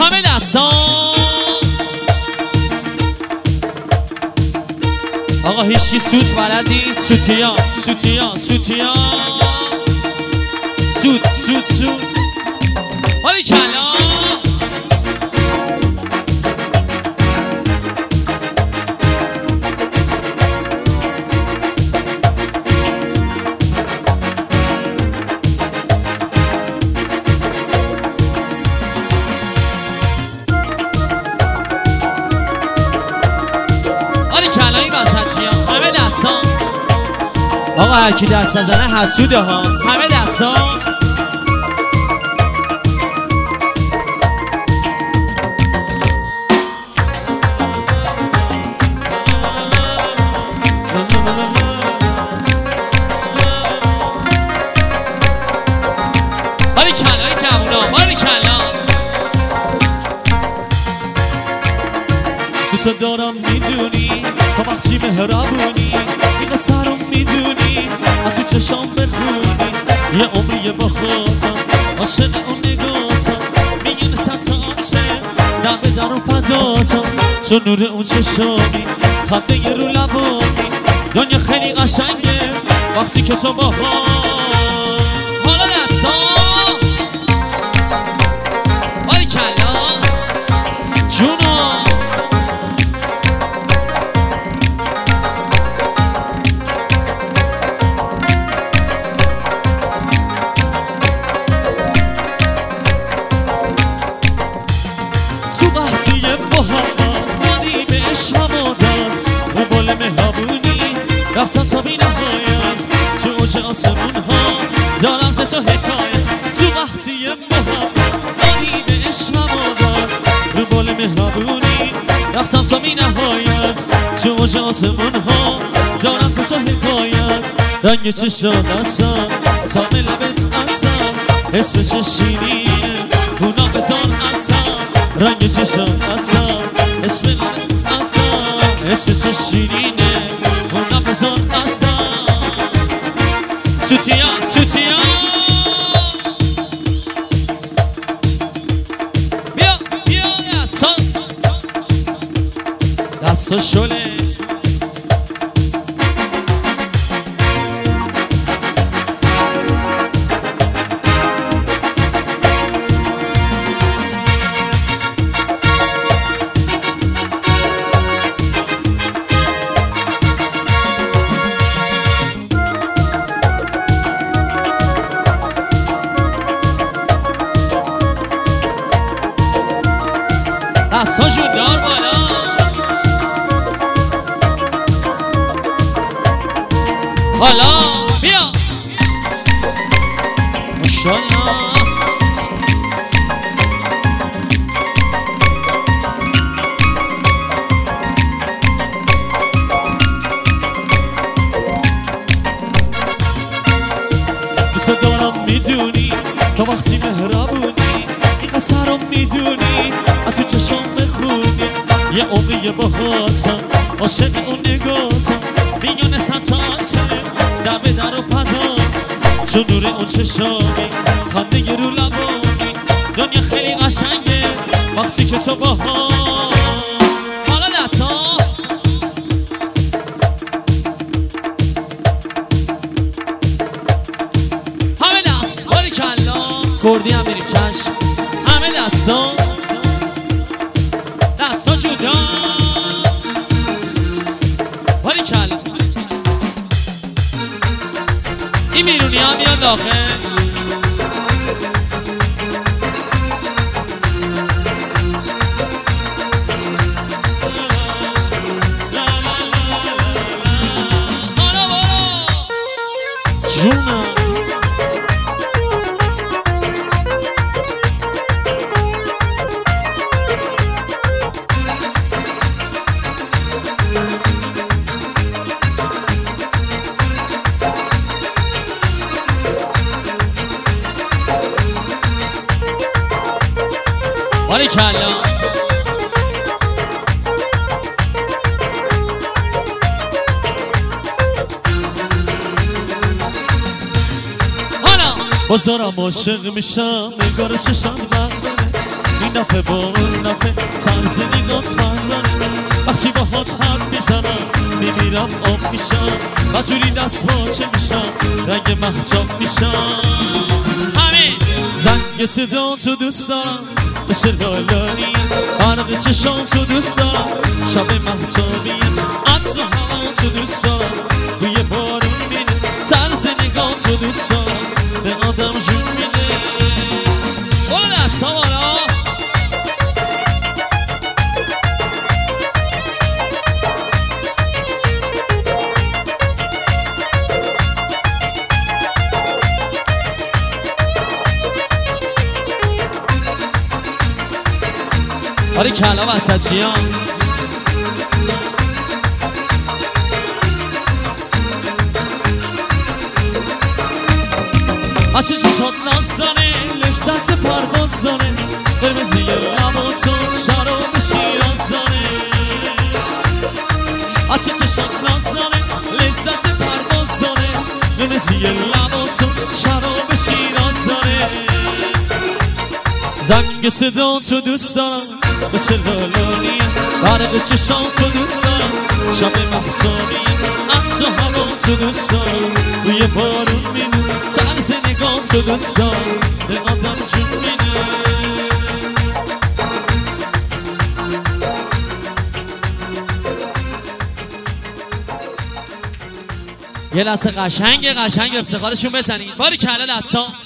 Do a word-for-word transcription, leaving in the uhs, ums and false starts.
همه دستان. آقا هیچی سوت بلد نیست. سوتیان سوتیان سوتیان سوت سوت سوت حالی کلا. آقا هرکی دست نزنه حسوده ها. همه دستان. باری کلا های جوونا باری کلا. دوست دارم میدونی تا وقتی مهربونی این سرم میدونی تو چشام بخونی یه عمریه با خودم عاشق اون نگاتم میگن صد تا عاشق دم در و پداتم چون نور اون چشامی خنده یه رو لبانی دنیا خیلی قشنگه وقتی که تو با هم. حالا دستا باری کلا جونا. رفتم تا بی نهایت تو اوج آسمون ها دارم ز تو حکایت. تو وقتی محبت دادی به عشق نمادت رو بال مهربونی رفتم تا بی نهایت تو اوج آسمون ها دارم ز تو حکایت. رنگ چشات اصلا تا لبت اصلا اسمش شیرینه اونا بزن اصلا. رنگ چشات اصلا اسم لبت اصلا اسمش شیرینه اونا بزن اصلا. سوتیان سوتیان بیا بیا دستا دستا شله. دستا جون دار بالا. حالا بیا ماشالله. دوست دارم میدونی تا وقتی مهربونی این سرم میدونی تو چشم بخونی یه عمریه با خواستم عاشق اون نگاتم میگن صد تا عاشق دم در و پدام چون نور اون چشامی خنده یه رو لبانی دنیا خیلی قشنگه وقتی که تو با هم. حالا دستا همه دست باری کلا. کردی هم بریم چشم. همه دستا دستا جدا باری کلا. این بیرونی ها میاد داخل. جونا باری کلا. حالا بازارم عاشق میشم نگار چشم برداره این دفعه با اون دفعه طرز نگات فرقانه وقتی با هات حرف میزنم میمیرم آب میشم و جوری دست باچه میشم رنگ محجاب میشم همین زنگ صدا تو دوست دارم مثل لالایی برق چشام تو دوست دارم شب محجابیه عطر هوا تو دوست دارم بوی بارون میده طرز نگاه تو دوست دارم به آدم جون میده برو دست ها بالا آره کلا وسطی ها عشق چشات نازانه لذت پرواز داره قرمزی لبا تو شراب شیرازانه عشق چشات نازانه لذت پرواز داره قرمزی لبا تو شراب شیرازانه زنگ صدا تو دوست دارم مثل لالانیه برق چشام تو دوست دارم شب محتابیه عطر هوا تو دوست دارم روی بارون میمونه طرز نگاه تو دوست دارم به آدم جون میده یه لحظه قشنگ قشنگ افتخارشون بزنید باری کلا دستا